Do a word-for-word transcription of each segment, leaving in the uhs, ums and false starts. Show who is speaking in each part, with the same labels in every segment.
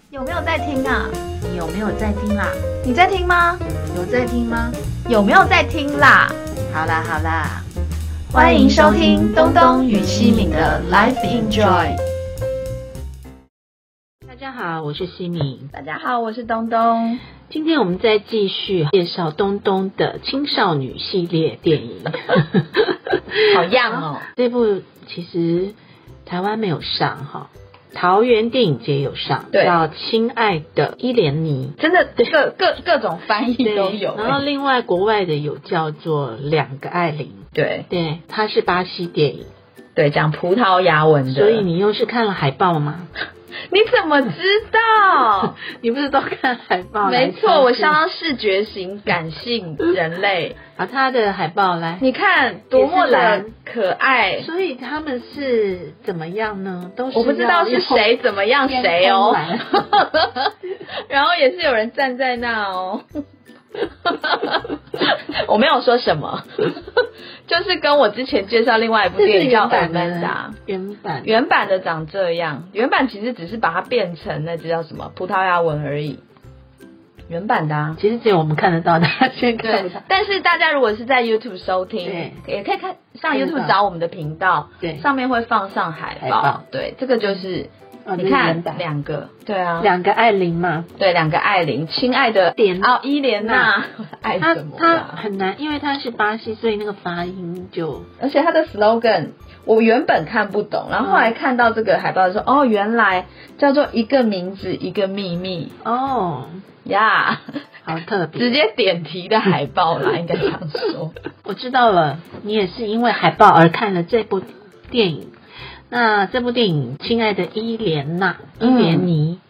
Speaker 1: 有没有在听啊？
Speaker 2: 你有没有在听啦？
Speaker 1: 你在听吗？
Speaker 2: 有在听吗？
Speaker 1: 有没有在听啦？
Speaker 2: 好啦好啦，
Speaker 1: 欢迎收听东东与西敏的 Life Enjoy。
Speaker 2: 大家好，我是西敏。
Speaker 1: 大家好，我是东东。
Speaker 2: 今天我们再继续介绍东东的青少女系列电影。
Speaker 1: 好样哦！
Speaker 2: 这部其实台湾没有上哈。桃园电影节有上，叫《亲爱的伊莲妮》，
Speaker 1: 真的各各各种翻译都有。
Speaker 2: 然后另外国外的有叫做《两个艾琳》，
Speaker 1: 对
Speaker 2: 对，它是巴西电影，
Speaker 1: 对，讲葡萄牙文的。
Speaker 2: 所以你又是看了海报吗？
Speaker 1: 你怎么知道？
Speaker 2: 你不是都看海报？
Speaker 1: 没错，我相当视觉型感性人类。
Speaker 2: 啊，他的海报来，
Speaker 1: 你看多么的可爱。
Speaker 2: 所以他们是怎么样呢？都是
Speaker 1: 我不知道是谁怎么样谁哦。然后也是有人站在那哦。我没有说什么。就是跟我之前介绍另外一部电影叫《尔曼达》，
Speaker 2: 原版
Speaker 1: 原版的长这样，原版其实只是把它变成那叫什么葡萄牙文而已。原版的啊，
Speaker 2: 其实只有我们看得到，大家先看不到。
Speaker 1: 但是大家如果是在 YouTube 收听，也可以看上 YouTube 找我们的频道，对，上面会放上海报。海报对，这个就是。哦、你看两个，对啊，
Speaker 2: 两个艾琳嘛，
Speaker 1: 对，两个艾琳，亲爱的莲哦，伊莲娜，爱什么？
Speaker 2: 他很难，因为他是巴西，所以那个发音就，
Speaker 1: 而且他的 slogan 我原本看不懂，然后后来看到这个海报的时候，哦，原来叫做一个名字一个秘密哦呀， yeah,
Speaker 2: 好特别，
Speaker 1: 直接点题的海报啦，应该这样说。
Speaker 2: 我知道了，你也是因为海报而看了这部电影。那这部电影《亲爱的伊莲娜》伊莲妮，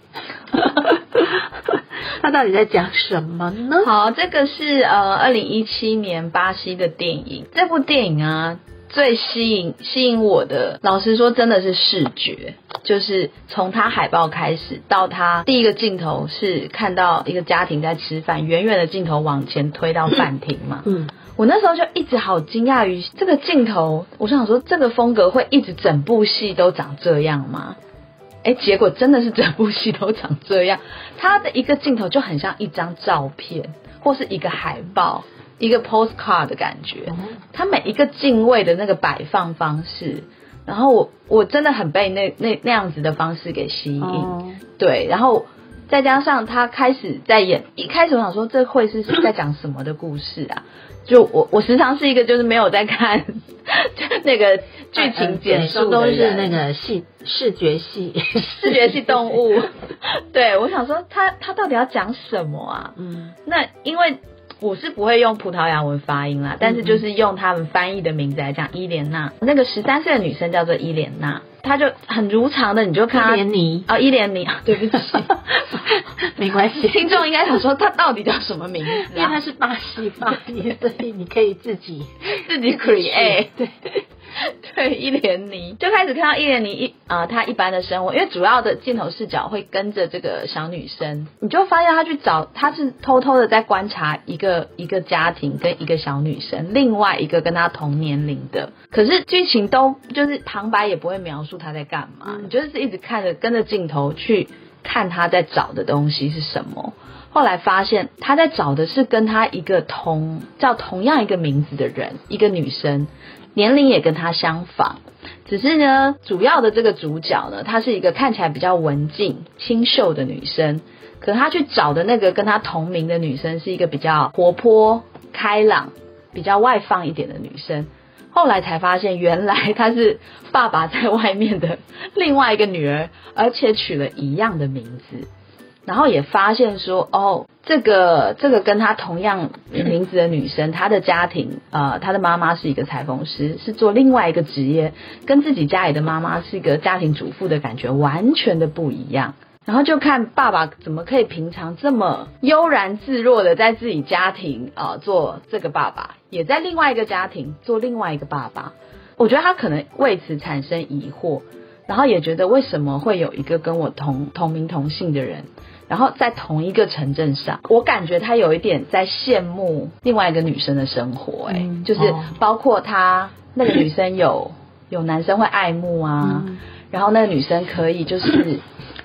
Speaker 2: 它到底在讲什么呢？
Speaker 1: 好，这个是呃二零一七年巴西的电影。这部电影啊，最吸引吸引我的，老实说真的是视觉，就是从它海报开始到它第一个镜头是看到一个家庭在吃饭，远远的镜头往前推到饭厅嘛。嗯。我那时候就一直好惊讶于这个镜头，我想说这个风格会一直整部戏都长这样吗？诶，结果真的是整部戏都长这样。它的一个镜头就很像一张照片或是一个海报，一个 postcard 的感觉。它每一个镜位的那个摆放方式，然后我我真的很被那那那样子的方式给吸引。哦、对，然后再加上他开始在演，一开始我想说这会是在讲什么的故事啊？就我我时常是一个就是没有在看那个剧情简述的人，
Speaker 2: 都是那个戏视觉系
Speaker 1: 视觉系动物。对，我想说他他到底要讲什么啊？嗯，那因为我是不会用葡萄牙文发音啦，但是就是用他们翻译的名字来讲，伊莲娜。那个十三岁的女生叫做伊莲娜，她就很如常的，你就看她
Speaker 2: 伊莲妮
Speaker 1: 啊，伊莲妮啊，对不起，
Speaker 2: 没关系。
Speaker 1: 听众应该想说她到底叫什么名字、啊？
Speaker 2: 因为她是巴西发音，所以你可以自己
Speaker 1: 自己 create。
Speaker 2: 对。
Speaker 1: 对，伊莲妮就开始看到伊莲妮一啊、呃，她一般的生活，因为主要的镜头视角会跟着这个小女生，你就发现她去找，她是偷偷的在观察一个一个家庭跟一个小女生，另外一个跟她同年龄的，可是剧情都就是旁白也不会描述她在干嘛，你就是一直看着跟着镜头去看她在找的东西是什么。后来发现她在找的是跟她一个同叫同样一个名字的人，一个女生。年龄也跟她相仿，只是呢，主要的这个主角呢，她是一个看起来比较文静、清秀的女生，可她去找的那个跟她同名的女生是一个比较活泼、开朗、比较外放一点的女生。后来才发现，原来她是爸爸在外面的另外一个女儿，而且取了一样的名字。然后也发现说，哦，这个这个跟她同样名字的女生，她的家庭，呃，她的妈妈是一个裁缝师，是做另外一个职业，跟自己家里的妈妈是一个家庭主妇的感觉完全的不一样。然后就看爸爸怎么可以平常这么悠然自若的在自己家庭呃做这个爸爸，也在另外一个家庭做另外一个爸爸。我觉得他可能为此产生疑惑，然后也觉得为什么会有一个跟我同同名同姓的人，然后在同一个城镇上，我感觉他有一点在羡慕另外一个女生的生活、欸嗯、就是包括他那个女生有有男生会爱慕啊、嗯、然后那个女生可以就是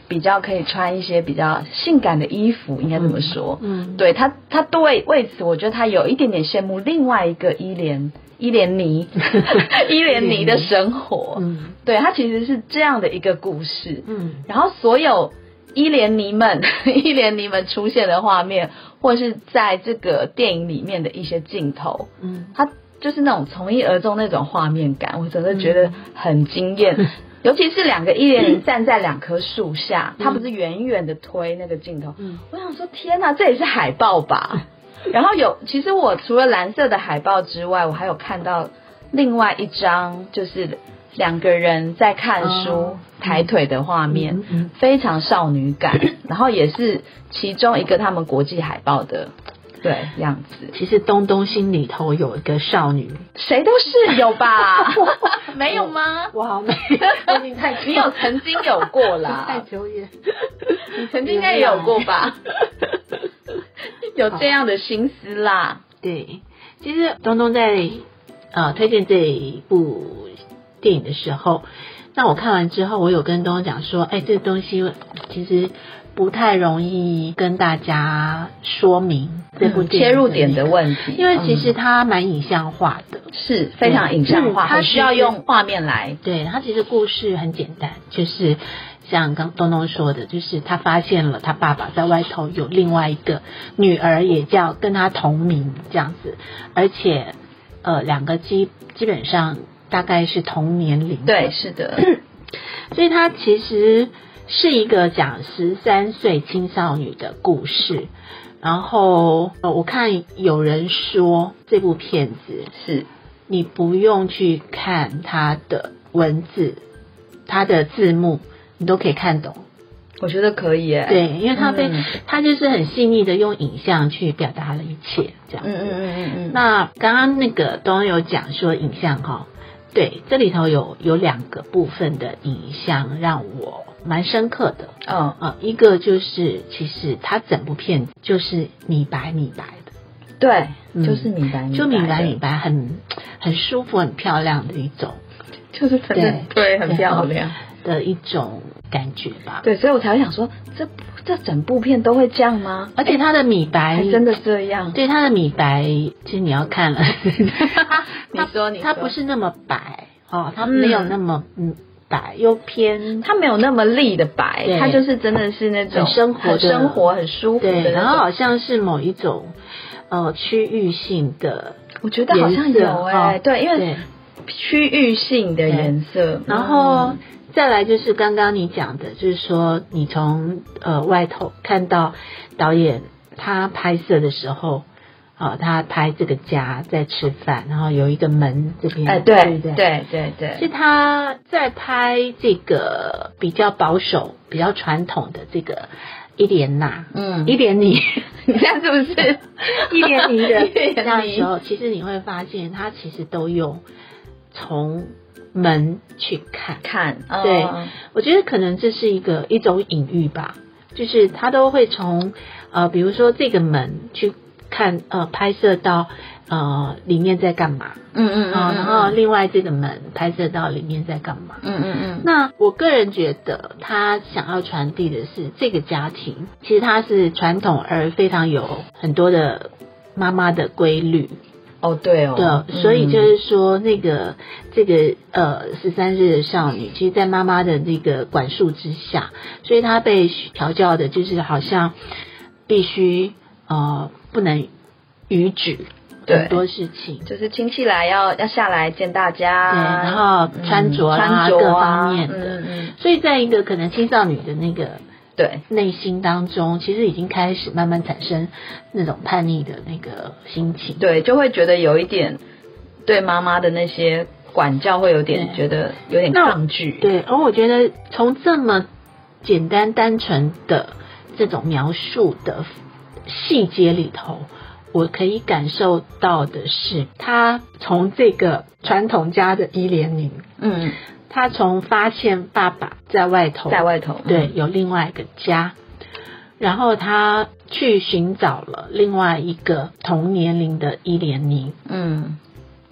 Speaker 1: 比较可以穿一些比较性感的衣服，应该这么说。
Speaker 2: 嗯，
Speaker 1: 对他，他对为此，我觉得他有一点点羡慕另外一个伊莲伊莲妮伊莲妮的生活。
Speaker 2: 嗯，
Speaker 1: 对，他其实是这样的一个故事。
Speaker 2: 嗯，
Speaker 1: 然后所有伊莲妮们伊莲妮们出现的画面，或是在这个电影里面的一些镜头，
Speaker 2: 嗯，
Speaker 1: 他就是那种从一而终那种画面感，我真的觉得很惊艳。嗯尤其是两个伊莲妮站在两棵树下，他不是远远的推那个镜头，嗯，我想说天哪，这也是海报吧？然后有，其实我除了蓝色的海报之外，我还有看到另外一张，就是两个人在看书、哦、抬腿的画面，嗯嗯、非常少女感，然后也是其中一个他们国际海报的。对，样子。
Speaker 2: 其实东东心里头有一个少女，
Speaker 1: 谁都是有吧？没有吗？
Speaker 2: 我好美，我已经太
Speaker 1: 你有曾经有过啦，
Speaker 2: 太久远，
Speaker 1: 你曾经应该也有过吧？有这样的心思啦。
Speaker 2: 对，其实东东在呃推荐这一部电影的时候，那我看完之后，我有跟东东讲说，哎，这个东西其实不太容易跟大家说明这部电影、
Speaker 1: 嗯、切入点的问题，
Speaker 2: 因为其实它蛮影像化的，
Speaker 1: 嗯、是非常影像化，它、嗯、需要用画面来。
Speaker 2: 对，它其实故事很简单，就是像刚东东说的，就是他发现了他爸爸在外头有另外一个女儿，也叫跟他同名这样子，而且呃两个基基本上大概是同年龄的。
Speaker 1: 对，是的，
Speaker 2: 所以他其实是一个讲十三岁青少女的故事，然后我看有人说这部片子
Speaker 1: 是
Speaker 2: 你不用去看它的文字，它的字幕你都可以看懂。
Speaker 1: 我觉得可以耶，
Speaker 2: 对，因为它被、嗯、它就是很细腻的用影像去表达了一切，这样子。嗯嗯嗯嗯嗯。那刚刚那个都有讲说影像哈，对，这里头有有两个部分的影像让我蛮深刻的。嗯呃，一个就是其实它整部片就是米白米白的，
Speaker 1: 对，嗯、就是米白米白，
Speaker 2: 就米白米白很很舒服、很漂亮的一种，
Speaker 1: 就是真的对，很漂亮
Speaker 2: 的一种感觉吧。
Speaker 1: 对，所以我才会想说，这这整部片都会这样吗？
Speaker 2: 而且它的米白
Speaker 1: 还真的这样。
Speaker 2: 对，它的米白其实你要看了，
Speaker 1: 你说你说，
Speaker 2: 它不是那么白哦，它没有那么嗯白，又偏，
Speaker 1: 它没有那么丽的白，它就是真的是那种
Speaker 2: 很生活的、
Speaker 1: 很生活、很舒服的。
Speaker 2: 对，然后好像是某一种呃区域性的，
Speaker 1: 我觉得好像有哎、欸哦，对，因为区域性的颜色，
Speaker 2: 然后。嗯再来就是刚刚你讲的，就是说你从呃外头看到导演他拍摄的时候，啊、呃，他拍这个家在吃饭，然后有一个门这边，
Speaker 1: 哎、呃，对对对对对，
Speaker 2: 是他在拍这个比较保守、比较传统的这个伊莲娜，嗯，伊莲妮，
Speaker 1: 你看是不是
Speaker 2: 伊莲妮的那时候，其实你会发现他其实都用从门去看
Speaker 1: 看，
Speaker 2: 对、
Speaker 1: 哦，
Speaker 2: 我觉得可能这是一个一种隐喻吧，就是他都会从呃，比如说这个门去看，呃，拍摄到呃里面在干嘛，
Speaker 1: 嗯嗯嗯、呃，
Speaker 2: 然后另外这个门拍摄到里面在干嘛，
Speaker 1: 嗯嗯嗯。
Speaker 2: 那我个人觉得他想要传递的是这个家庭，其实它是传统而非常有很多的妈妈的规律。
Speaker 1: 哦，对哦，
Speaker 2: 对，所以就是说，那个、嗯、这个呃十三岁的少女，其实，在妈妈的那个管束之下，所以她被调教的，就是好像必须呃不能逾矩很多事情，
Speaker 1: 就是亲戚来要要下来见大家，
Speaker 2: 对，然后穿着啊、嗯、穿着啊各方面的，嗯嗯，所以在一个可能青少女的那个。
Speaker 1: 对，
Speaker 2: 内心当中其实已经开始慢慢产生那种叛逆的那个心情，
Speaker 1: 对，就会觉得有一点对妈妈的那些管教会有点觉得有点抗拒，
Speaker 2: 对，而我觉得从这么简单单纯的这种描述的细节里头，我可以感受到的是，他从这个传统家的伊莲妮，嗯。他从发现爸爸在外头，
Speaker 1: 在外头，
Speaker 2: 对，有另外一个家，然后他去寻找了另外一个同年龄的伊莲妮，嗯，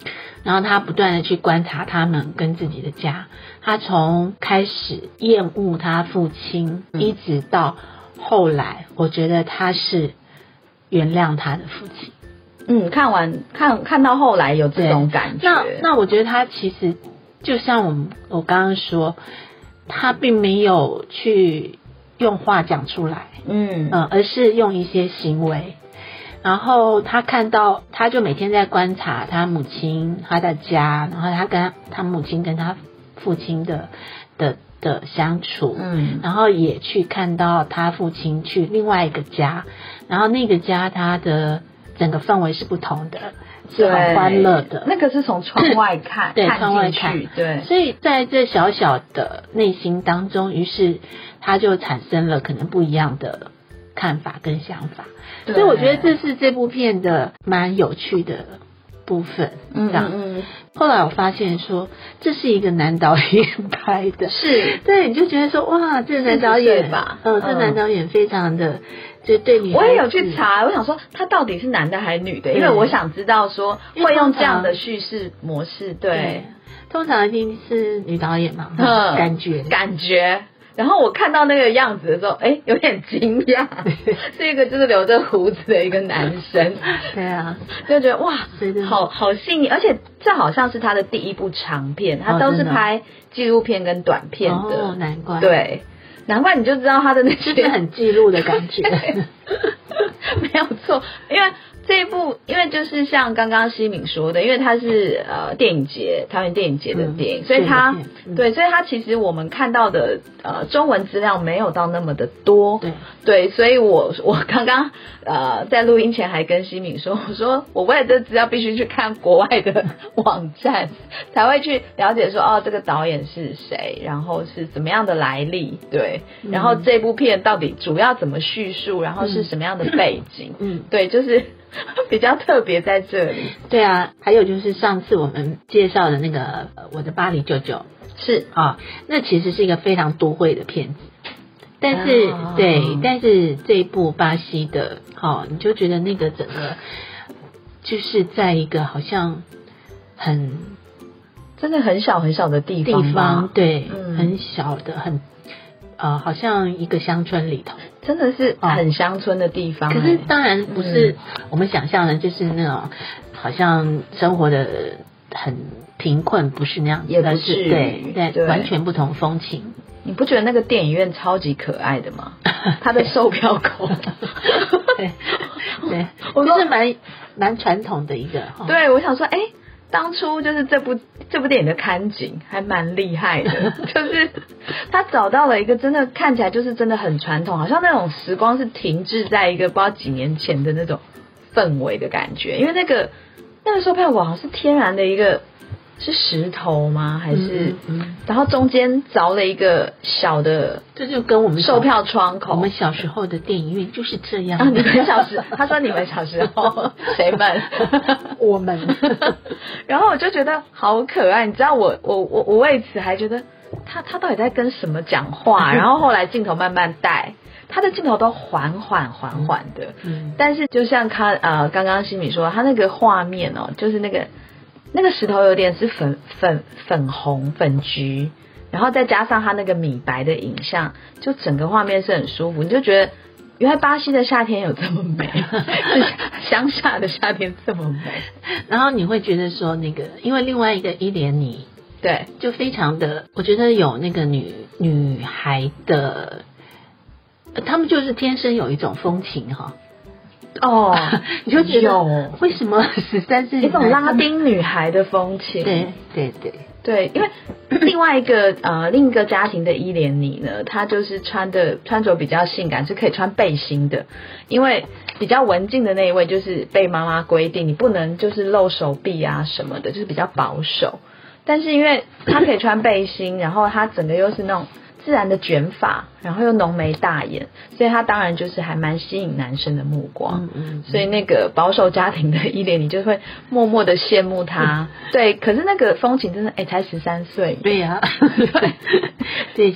Speaker 2: 然后他不断的去观察他们跟自己的家，他从开始厌恶他父亲，嗯、一直到后来，我觉得他是原谅他的父亲。
Speaker 1: 嗯，看完看看到后来有这种感觉。
Speaker 2: 那那我觉得他其实就像我们我刚刚说，他并没有去用话讲出来，嗯嗯，而是用一些行为。然后他看到，他就每天在观察他母亲他的家，然后他跟他母亲跟他父亲的的的相处，嗯，然后也去看到他父亲去另外一个家，然后那个家他的整个氛围是不同的，是很欢乐的。
Speaker 1: 那个是从窗外看，
Speaker 2: 对，
Speaker 1: 看
Speaker 2: 窗外看，
Speaker 1: 对。
Speaker 2: 所以在这小小的内心当中，于是他就产生了可能不一样的看法跟想法。所以我觉得这是这部片的蛮有趣的部分。嗯嗯嗯。后来我发现说，这是一个男导演拍的，
Speaker 1: 是
Speaker 2: 对，你就觉得说，哇，这个男导演吧，嗯，这男导演非常的。就对你，
Speaker 1: 我也有去查，我想说他到底是男的还是女的，因为我想知道说会用这样的叙事模式。对，
Speaker 2: 对通常一定是女导演嘛，嗯、感觉
Speaker 1: 感觉。然后我看到那个样子的时候，哎，有点惊讶，是一个就是留着胡子的一个男生。
Speaker 2: 对啊，
Speaker 1: 就觉得哇，好好细腻，而且这好像是他的第一部长片，他都是拍纪录片跟短片的，
Speaker 2: 哦，难怪，
Speaker 1: 对。难怪你就知道他的那些
Speaker 2: 就是很记录的感觉。
Speaker 1: 没有错，因为这一部，因为就是像刚刚西敏说的，因为它是呃电影节桃园电影节的电影，嗯、所以它、嗯、对，所以它其实我们看到的呃中文资料没有到那么的多，
Speaker 2: 对
Speaker 1: 对，所以我我刚刚呃在录音前还跟西敏说，我说我为了这资料必须去看国外的网站，才会去了解说哦这个导演是谁，然后是怎么样的来历，对，嗯、然后这部片到底主要怎么叙述，然后是什么样的背景，嗯，对，就是比较特别在这里。
Speaker 2: 对啊，还有就是上次我们介绍的那个呃我的巴黎舅舅
Speaker 1: 是
Speaker 2: 啊，那其实是一个非常多会的片子，但是、哦、对，但是这一部巴西的，哦，你就觉得那个整个就是在一个好像很
Speaker 1: 真的很小很小的地方，
Speaker 2: 地方对、嗯，很小的很。呃，好像一个乡村里头，
Speaker 1: 真的是很乡村的地方、欸。
Speaker 2: 可是当然不是我们想象的，就是那种、嗯、好像生活的很贫困，不是那样子，
Speaker 1: 也不是
Speaker 2: 对 对, 对，完全不同风情。
Speaker 1: 你不觉得那个电影院超级可爱的吗？它的售票口，
Speaker 2: 对对，我就是蛮蛮传统的一个。
Speaker 1: 对，我想说，哎、欸。当初就是这部这部电影的看景还蛮厉害的，就是他找到了一个真的看起来就是真的很传统，好像那种时光是停滞在一个不知道几年前的那种氛围的感觉。因为那个那个售票口好像是天然的一个是石头吗？还是、嗯嗯、然后中间凿了一个小的，
Speaker 2: 这就跟我们
Speaker 1: 售票窗口。
Speaker 2: 我们小时候的电影院就是这样。
Speaker 1: 啊，你们小时，他说你们小时候谁们？
Speaker 2: 我们。
Speaker 1: 然后我就觉得好可爱，你知道我我我我为此还觉得他他到底在跟什么讲话？然后后来镜头慢慢带。他的镜头都缓缓缓缓的，嗯，但是就像他呃刚刚西米说，他那个画面哦，就是那个那个石头有点是粉粉粉红粉橘，然后再加上他那个米白的影像，就整个画面是很舒服，你就觉得原来巴西的夏天有这么美，乡下的夏天这么美。
Speaker 2: 然后你会觉得说那个，因为另外一个伊莲妮，
Speaker 1: 对，
Speaker 2: 就非常的，我觉得有那个女女孩的。他们就是天生有一种风情哈，
Speaker 1: 哦，
Speaker 2: 你就觉得为什么十三岁
Speaker 1: 一种拉丁女孩的风情？
Speaker 2: 对对对
Speaker 1: 对，因为另外一个呃另一个家庭的伊莲妮呢，她就是穿的穿着比较性感，是可以穿背心的，因为比较文静的那一位就是被妈妈规定你不能就是露手臂啊什么的，就是比较保守。但是因为她可以穿背心，然后她整个又是那种自然的卷发，然后又浓眉大眼，所以他当然就是还蛮吸引男生的目光。嗯嗯嗯，所以那个保守家庭的伊莲妮就会默默的羡慕他。对，可是那个风情真的，哎、欸，才十三岁。
Speaker 2: 对呀、啊，对对，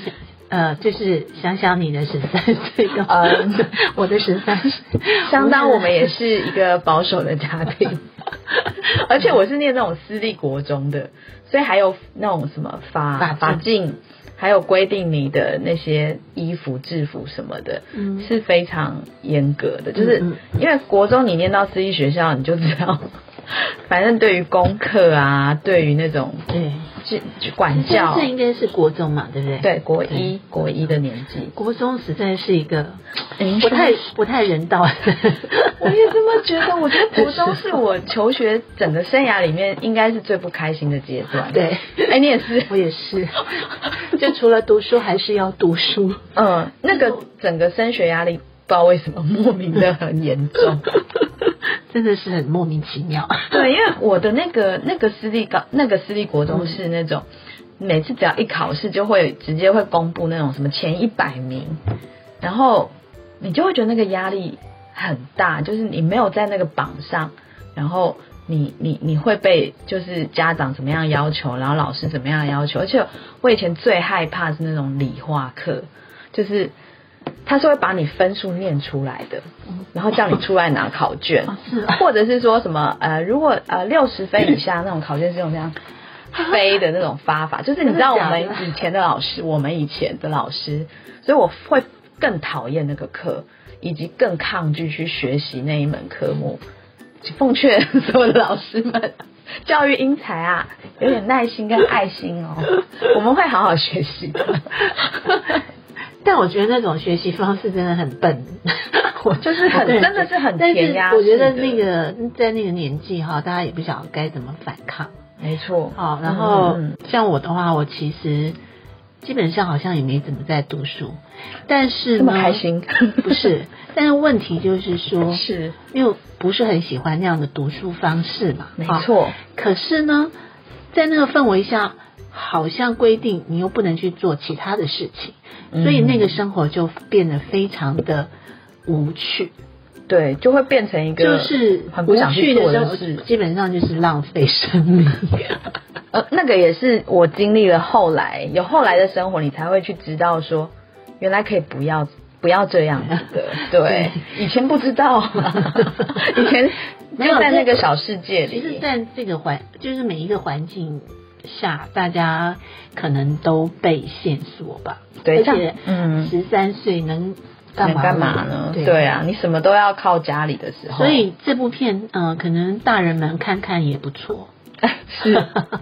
Speaker 2: 呃，就是想想你的十三岁跟嗯我的十三岁，
Speaker 1: 相当我们也是一个保守的家庭，而且我是念那种私立国中的，所以还有那种什么法法禁，还有规定你的那些衣服制服什么的，嗯，是非常严格的，就是因为国中你念到私立学校，你就知道。反正对于功课啊，对于那种
Speaker 2: 对
Speaker 1: 管教，
Speaker 2: 这应该是国中嘛，对不对？
Speaker 1: 对，国一国一的年纪，
Speaker 2: 国中实在是一个不太不太人道的。
Speaker 1: 我也这么觉得，我觉得国中是我求学整个生涯里面应该是最不开心的阶段。
Speaker 2: 对，
Speaker 1: 哎，你也是，
Speaker 2: 我也是，就除了读书还是要读书。
Speaker 1: 嗯，那个整个升学压力不知道为什么莫名的很严重。
Speaker 2: 真的是很莫名其妙。
Speaker 1: 对，因为我的那个那个私立高那个私立国中是那种、嗯、每次只要一考试就会直接会公布那种什么前一百名，然后你就会觉得那个压力很大，就是你没有在那个榜上，然后你你你会被就是家长怎么样要求，然后老师怎么样要求，而且我以前最害怕是那种理化课，就是他是会把你分数念出来的，然后叫你出来拿考卷，或者是说什么呃，如果呃六十分以下那种考卷是用这样飞的那种发法，就是你知道我们以前的老师，我们以前的老师，所以我会更讨厌那个课，以及更抗拒去学习那一门科目。奉劝所有的老师们，教育英才啊，有点耐心跟爱心哦，我们会好好学习的。
Speaker 2: 但我觉得那种学习方式真的很笨，
Speaker 1: 我就是很真的是很填鸭式的。
Speaker 2: 我觉得那个在那个年纪哈，大家也不晓得该怎么反抗。
Speaker 1: 没错。
Speaker 2: 好，然后、嗯、像我的话，我其实基本上好像也没怎么在读书，但是呢，
Speaker 1: 这么开心
Speaker 2: 不是？但是问题就是说，
Speaker 1: 是
Speaker 2: 因为不是很喜欢那样的读书方式嘛。
Speaker 1: 没错。
Speaker 2: 可是呢，在那个氛围下，好像规定你又不能去做其他的事情。所以那个生活就变得非常的无趣，
Speaker 1: 对，就会变成一个
Speaker 2: 就是
Speaker 1: 很不想去做的事，
Speaker 2: 基本上就是浪费生命。
Speaker 1: 呃，那个也是我经历了后来有后来的生活，你才会去知道说，原来可以不要不要这样子的，对，以前不知道，以前没有在那个小世界里。
Speaker 2: 其实在这个环，就是每一个环境下，大家可能都被限缩吧。
Speaker 1: 对，
Speaker 2: 而且嗯，十三岁能干嘛
Speaker 1: 干嘛呢？对, 对啊，你什么都要靠家里的时候。
Speaker 2: 所以这部片，嗯、呃，可能大人们看看也不错。
Speaker 1: 是，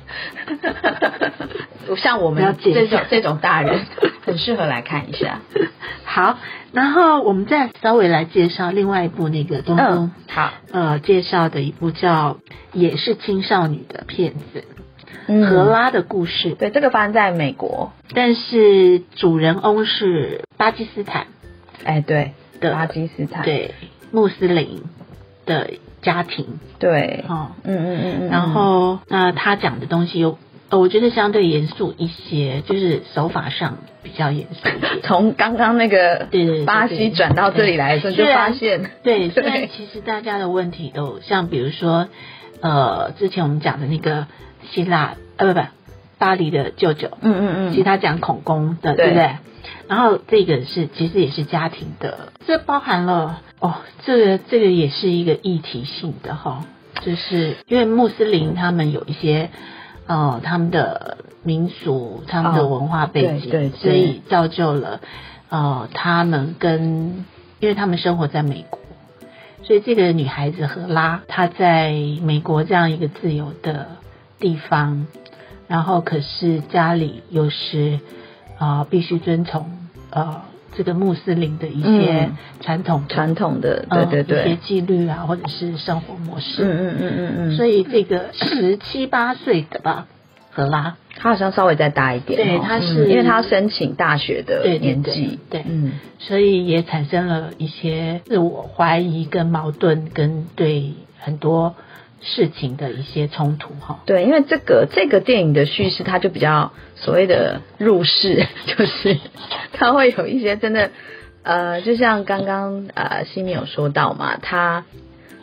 Speaker 1: 像我们这种这种大人，很适合来看一下。
Speaker 2: 好，然后我们再稍微来介绍另外一部那个东东、
Speaker 1: 嗯，好，
Speaker 2: 呃，介绍的一部叫也是青少女的片子。嗯、荷拉的故事，
Speaker 1: 对，这个发生在美国，
Speaker 2: 但是主人翁是巴基斯坦，
Speaker 1: 哎，对的，巴基斯坦，
Speaker 2: 对，穆斯林的家庭，
Speaker 1: 对，
Speaker 2: 哦，
Speaker 1: 嗯嗯嗯嗯，
Speaker 2: 然后那他讲的东西有，呃，我觉得相对严肃一些，就是手法上比较严肃一些。
Speaker 1: 从刚刚那个巴西转到这里来的时候，就发现，
Speaker 2: 对，虽然其实大家的问题都像，比如说，呃，之前我们讲的那个。希腊呃不不，巴黎的舅舅，
Speaker 1: 嗯嗯嗯，
Speaker 2: 其实他讲恐攻的，对不对？然后这个是其实也是家庭的，这包含了哦，这个这个也是一个议题性的哈，就是因为穆斯林他们有一些呃他们的民俗、他们的文化背景，
Speaker 1: 哦、对对对，
Speaker 2: 所以造就了呃他们跟，因为他们生活在美国。所以这个女孩子荷拉，她在美国这样一个自由的地方，然后可是家里又是啊、呃、必须遵从呃这个穆斯林的一些传统
Speaker 1: 传统的对对对、
Speaker 2: 呃、一些纪律啊，或者是生活模式。
Speaker 1: 嗯嗯嗯嗯嗯。
Speaker 2: 所以这个十七八岁的吧，荷拉，
Speaker 1: 他好像稍微再大一点。
Speaker 2: 对，他是、
Speaker 1: 嗯、因为他申请大学的年纪，
Speaker 2: 对, 对, 对, 对，嗯，所以也产生了一些自我怀疑跟矛盾，跟对很多事情的一些冲突哈。
Speaker 1: 对，因为这个这个电影的叙事，它就比较所谓的入世，就是它会有一些真的呃，就像刚刚呃西米有说到嘛，他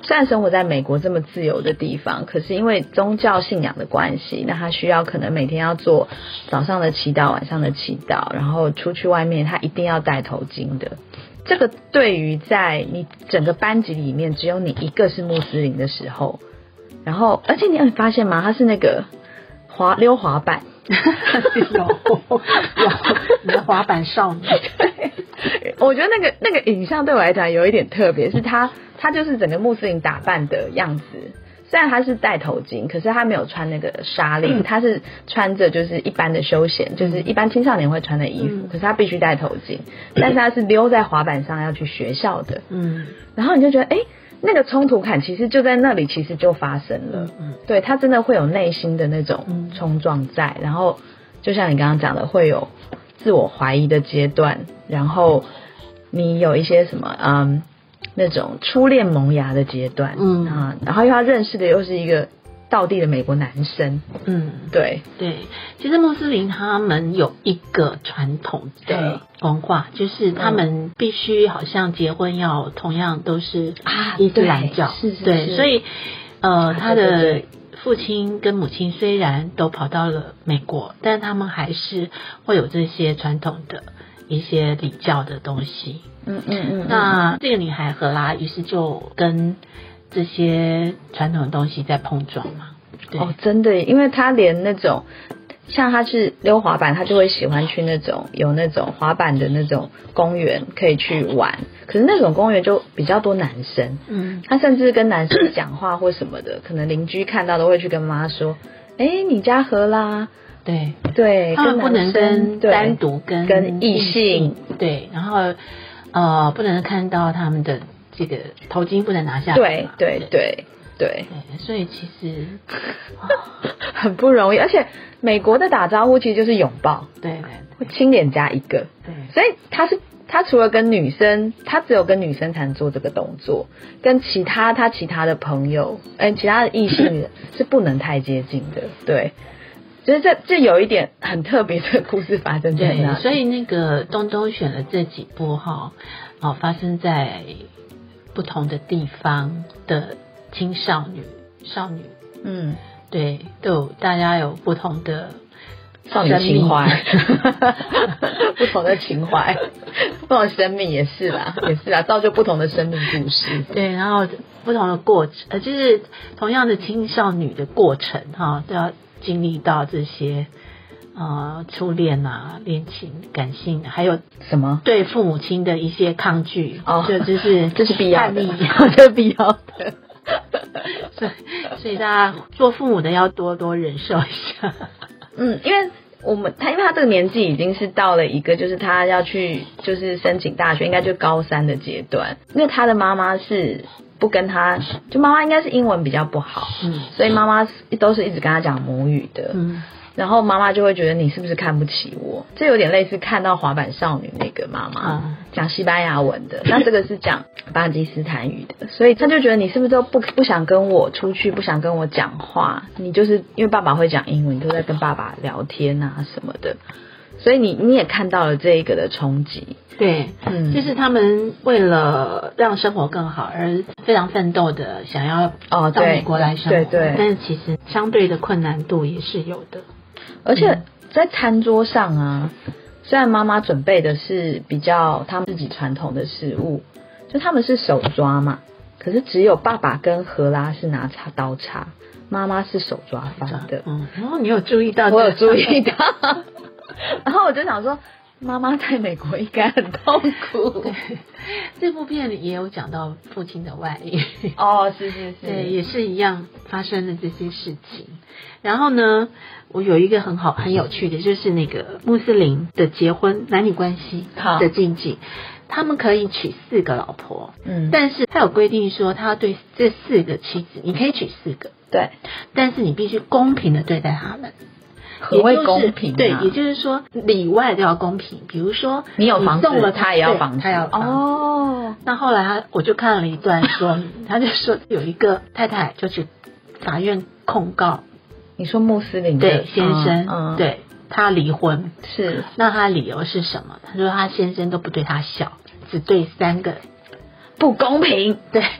Speaker 1: 虽然生活在美国这么自由的地方，可是因为宗教信仰的关系，那他需要可能每天要做早上的祈祷，晚上的祈祷，然后出去外面他一定要戴头巾的。这个对于在你整个班级里面只有你一个是穆斯林的时候，然后而且你有发现吗？他是那个滑溜滑板。
Speaker 2: 有有你的滑板少女。
Speaker 1: 对，我觉得那个那个影像对我来讲有一点特别，是他他就是整个穆斯林打扮的样子。虽然他是戴头巾，可是他没有穿那个纱令，嗯、他是穿着就是一般的休闲，就是一般青少年会穿的衣服，嗯、可是他必须戴头巾，但是他是溜在滑板上要去学校的。嗯，然后你就觉得，哎，那个冲突感其实就在那里，其实就发生了。嗯，对他真的会有内心的那种冲撞在，然后就像你刚刚讲的，会有自我怀疑的阶段，然后你有一些什么，嗯。那种初恋萌芽的阶段，嗯啊，然后又要认识的又是一个道地的美国男生，嗯，对
Speaker 2: 对，其实穆斯林他们有一个传统的文化，就是他们必须好像结婚要同样都是伊斯兰教，
Speaker 1: 是是，
Speaker 2: 对，所以呃，他的父亲跟母亲虽然都跑到了美国，但他们还是会有这些传统的一些礼教的东西。嗯嗯嗯，那这个女孩荷拉于是就跟这些传统的东西在碰撞嘛。对
Speaker 1: 哦，真的，因为她连那种像她是溜滑板，她就会喜欢去那种有那种滑板的那种公园可以去玩，可是那种公园就比较多男生，嗯，她甚至跟男生讲话或什么的，可能邻居看到都会去跟妈说，哎，你家荷拉。
Speaker 2: 对
Speaker 1: 对，
Speaker 2: 他们不能跟单独跟
Speaker 1: 跟异性，
Speaker 2: 对，然后呃不能看到他们的这个头巾不能拿下来，
Speaker 1: 对对对对，
Speaker 2: 所以其实
Speaker 1: 很不容易，而且美国的打招呼其实就是拥抱，
Speaker 2: 对对，
Speaker 1: 会亲脸颊一个，对，所以他是他除了跟女生，他只有跟女生才能做这个动作，跟其他他其他的朋友，哎，其他的异性是不能太接近的，对。就是这这有一点很特别的故事发生在那，
Speaker 2: 所以那个东东选了这几部哈，哦，发生在不同的地方的青少女少女，嗯，对，都有大家有不同的
Speaker 1: 少女情怀，不同的情怀，不同的生命也是啦，也是啦，造就不同的生命故事。
Speaker 2: 对，然后不同的过程，呃，就是同样的青少女的过程哈，都要经历到这些呃初恋啊、恋情、感性，还有
Speaker 1: 什么
Speaker 2: 对父母亲的一些抗拒，哦，这就是
Speaker 1: 这是必要的，
Speaker 2: 这是必要的。所以，所以大家做父母的要多多忍受一下。
Speaker 1: 嗯，因为我们他因为他这个年纪已经是到了一个就是他要去就是申请大学，应该就高三的阶段，因为他的妈妈是不跟他，就妈妈应该是英文比较不好，嗯，所以妈妈都是一直跟他讲母语的，嗯，然后妈妈就会觉得你是不是看不起我？这有点类似看到滑板少女那个妈妈讲西班牙文的，那这个是讲巴基斯坦语的，所以他就觉得你是不是都不不想跟我出去，不想跟我讲话？你就是因为爸爸会讲英文，你都在跟爸爸聊天啊什么的，所以你你也看到了这一个的冲击。
Speaker 2: 对，嗯，就是他们为了让生活更好而非常奋斗的想要到美国来生活，对对，但是其实相对的困难度也是有的。
Speaker 1: 而且在餐桌上啊，虽然妈妈准备的是比较他们自己传统的食物，就他们是手抓嘛，可是只有爸爸跟荷拉是拿叉刀叉，妈妈是手抓饭的。
Speaker 2: 嗯，然后你有注意到？
Speaker 1: 我有注意到。然后我就想说，妈妈在美国应该很痛苦。
Speaker 2: 这部片里也有讲到父亲的外遇。
Speaker 1: 哦，是是是，
Speaker 2: 对，也是一样发生的这些事情。然后呢，我有一个很好很有趣的，就是那个穆斯林的结婚男女关系的禁忌，他们可以娶四个老婆，嗯，但是他有规定说，他对这四个妻子，你可以娶四个，
Speaker 1: 对，
Speaker 2: 但是你必须公平的对待他们。
Speaker 1: 何谓公平啊？
Speaker 2: 对，也就是说里外都要公平。比如说
Speaker 1: 你有房子，
Speaker 2: 送了
Speaker 1: 他也要房子，
Speaker 2: 他要房子。哦，那后来他我就看了一段说明，他就说有一个太太就去法院控告，
Speaker 1: 你说穆斯林的
Speaker 2: 对先生，嗯，对他离婚
Speaker 1: 是，
Speaker 2: 那他理由是什么？他说他先生都不对他笑，只对三个，
Speaker 1: 不公平。
Speaker 2: 对，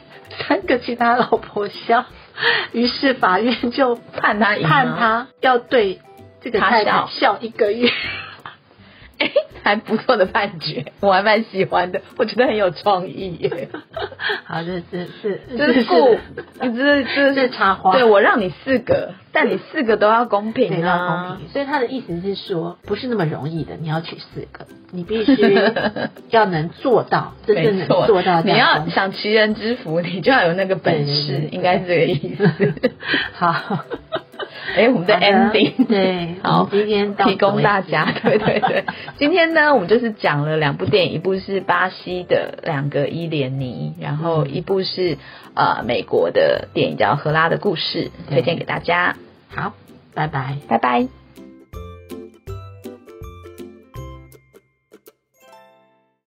Speaker 2: 三个其他老婆笑，于是法院就
Speaker 1: 判他赢，
Speaker 2: 判他要对这个太太笑一个月。
Speaker 1: 哎，还不错的判决，我还蛮喜欢的，我觉得很有创意耶。
Speaker 2: 好，这是是
Speaker 1: 这是顾，你这这
Speaker 2: 是插花。
Speaker 1: 对，我让你四个，但你四个都要公平
Speaker 2: 啊，公平。所以他的意思是说，不是那么容易的，你要娶四个，你必须要能做到，真正能做到。
Speaker 1: 你要想齐人之福，你就要有那个本事，应该是这个意思。
Speaker 2: 好。
Speaker 1: 哎，我们的 ending
Speaker 2: 对，好，今天
Speaker 1: 提供大家，对对对，今天呢，我们就是讲了两部电影，一部是巴西的两个伊莲妮，然后一部是呃美国的电影叫《荷拉的故事》，推荐给大家。
Speaker 2: 好，拜拜，
Speaker 1: 拜拜。